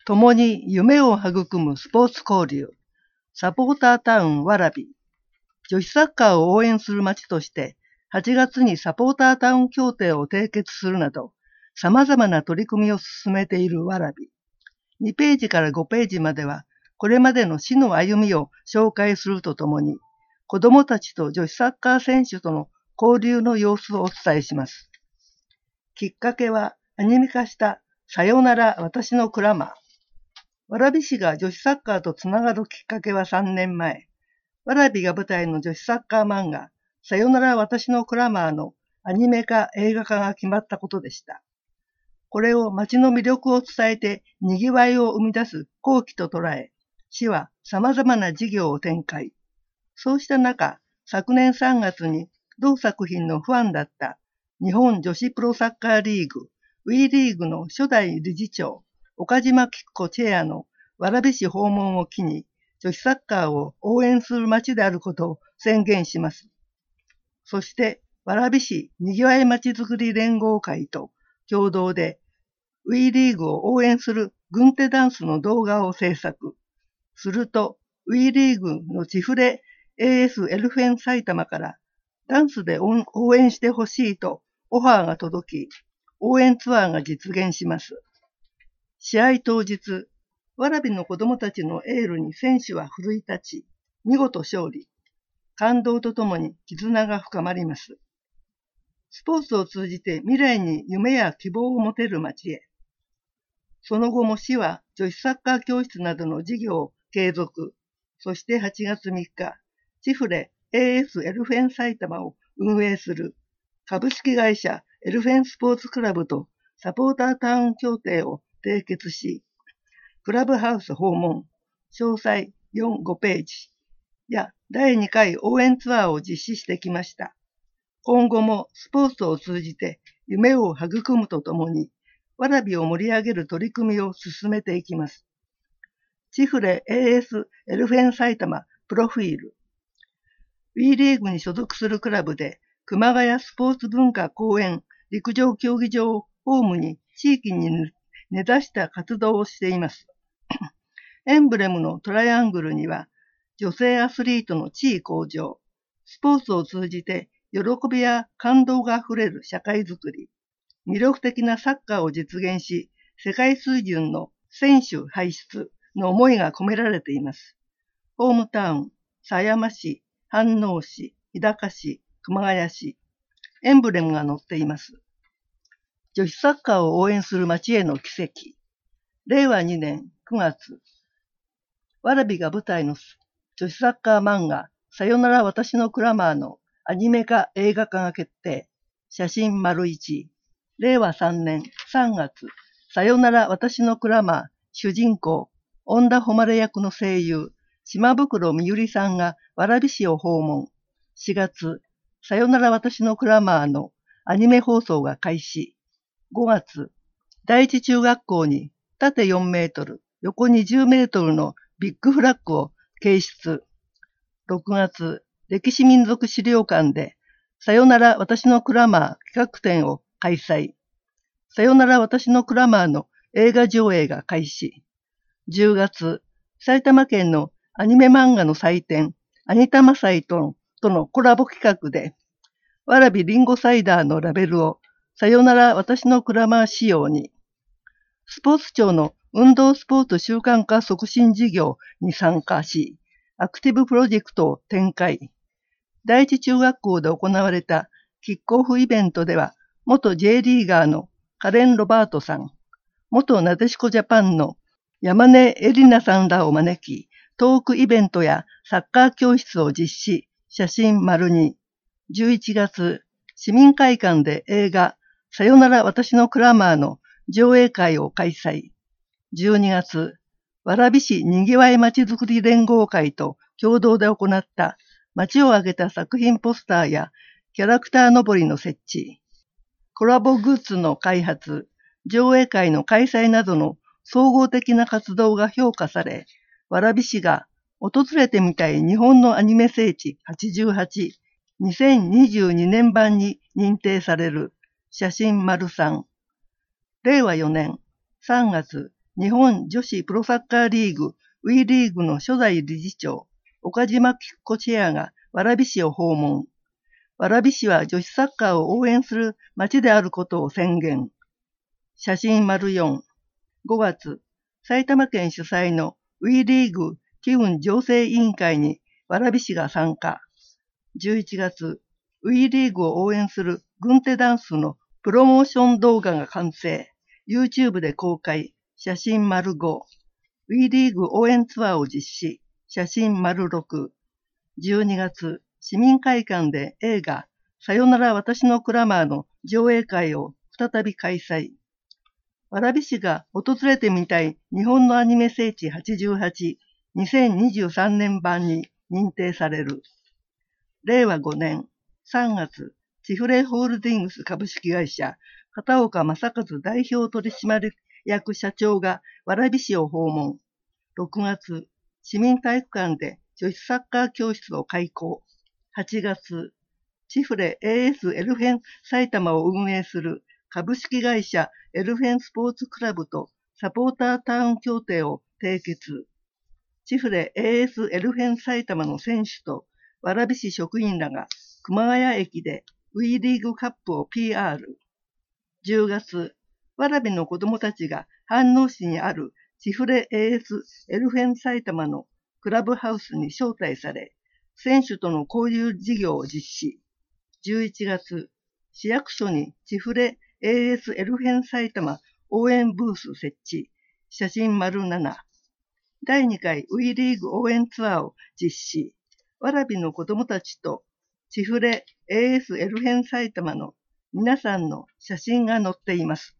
共に夢を育むスポーツ交流、サポータータウン蕨、女子サッカーを応援する街として、8月にサポータータウン協定を締結するなど、様々な取り組みを進めている蕨。2ページから5ページまでは、これまでの市の歩みを紹介するとともに、子どもたちと女子サッカー選手との交流の様子をお伝えします。きっかけはアニメ化したさよなら私のクラマー。蕨市が女子サッカーとつながるきっかけは3年前、蕨が舞台の女子サッカー漫画、さよなら私のクラマーのアニメ化映画化が決まったことでした。これを街の魅力を伝えて賑わいを生み出す好機と捉え、市は様々な事業を展開。そうした中、昨年3月に同作品のファンだった日本女子プロサッカーリーグ、WE リーグの初代理事長、岡島吉子チェアの蕨市訪問を機に、女子サッカーを応援する街であることを宣言します。そして、蕨市にぎわい街づくり連合会と共同で、WE リーグを応援する軍手ダンスの動画を制作。すると、WE リーグのチフレ AS エルフェン埼玉からダンスで応援してほしいとオファーが届き、応援ツアーが実現します。試合当日、蕨の子供たちのエールに選手は奮い立ち、見事勝利。感動とともに絆が深まります。スポーツを通じて未来に夢や希望を持てる街へ。その後も市は女子サッカー教室などの事業を継続。そして8月3日、チフレ AS エルフェン埼玉を運営する株式会社エルフェンスポーツクラブとサポータータウン協定を締結し、クラブハウス訪問、詳細4、5ページや第2回応援ツアーを実施してきました。今後もスポーツを通じて夢を育むとともに、蕨を盛り上げる取り組みを進めていきます。チフレ AS エルフェン埼玉プロフィール。WE リーグに所属するクラブで、熊谷スポーツ文化公園陸上競技場をホームに地域に根ざした活動をしています。エンブレムのトライアングルには、女性アスリートの地位向上、スポーツを通じて喜びや感動があふれる社会づくり、魅力的なサッカーを実現し、世界水準の選手輩出の思いが込められています。ホームタウン、狭山市、飯能市、日高市、熊谷市、エンブレムが載っています。女子サッカーを応援する街への奇跡。令和2年9月、蕨が舞台の女子サッカー漫画、さよなら私のクラマーのアニメ化映画化が決定。写真丸1。令和3年3月、さよなら私のクラマー、主人公、恩田誉役の声優、島袋みゆりさんが蕨市を訪問。4月、さよなら私のクラマーのアニメ放送が開始。5月、第一中学校に縦4メートル、横に10メートルのビッグフラッグを掲出。6月、歴史民族資料館で、さよなら私のクラマー企画展を開催。さよなら私のクラマーの映画上映が開始。10月、埼玉県のアニメ漫画の祭典、アニタマ祭とのコラボ企画で、蕨リンゴサイダーのラベルをさよなら私のクラマー仕様に、スポーツ庁の運動スポーツ習慣化促進事業に参加し、アクティブプロジェクトを展開。第一中学校で行われたキックオフイベントでは、元 J リーガーのカレン・ロバートさん、元なでしこジャパンの山根エリナさんらを招き、トークイベントやサッカー教室を実施、写真丸2。11月、市民会館で映画、さよなら私のクラマーの上映会を開催。12月、蕨市にぎわいまちづくり連合会と共同で行った街を挙げた作品ポスターやキャラクターのぼりの設置、コラボグッズの開発、上映会の開催などの総合的な活動が評価され、蕨市が訪れてみたい日本のアニメ聖地88、2022年版に認定される写真丸3。令和4年3月日本女子プロサッカーリーグ WE リーグの初代理事長、岡島喜子チェアが蕨市を訪問。蕨市は女子サッカーを応援する町であることを宣言。写真丸4。5月、埼玉県主催の WE リーグ機運醸成委員会に蕨市が参加。11月、WE リーグを応援する軍手ダンスのプロモーション動画が完成。YouTube で公開。写真丸5。WE リーグ応援ツアーを実施。写真丸6。12月、市民会館で映画、さよなら私のクラマーの上映会を再び開催。蕨市が訪れてみたい日本のアニメ聖地88、2023年版に認定される。令和5年3月、チフレホールディングス株式会社、片岡正和代表取締役社長が蕨市を訪問。6月、市民体育館で女子サッカー教室を開講。8月、チフレ AS エルフェン埼玉を運営する株式会社エルフェンスポーツクラブとサポータータウン協定を締結。チフレ AS エルフェン埼玉の選手と蕨市職員らが熊谷駅で WE リーグカップを PR。10月、蕨の子どもたちが飯能市にあるチフレ AS エルフェン埼玉のクラブハウスに招待され、選手との交流事業を実施。11月、市役所にチフレ AS エルフェン埼玉応援ブース設置。写真丸7。第2回 WE リーグ応援ツアーを実施。蕨の子どもたちとチフレ AS エルフェン埼玉の皆さんの写真が載っています。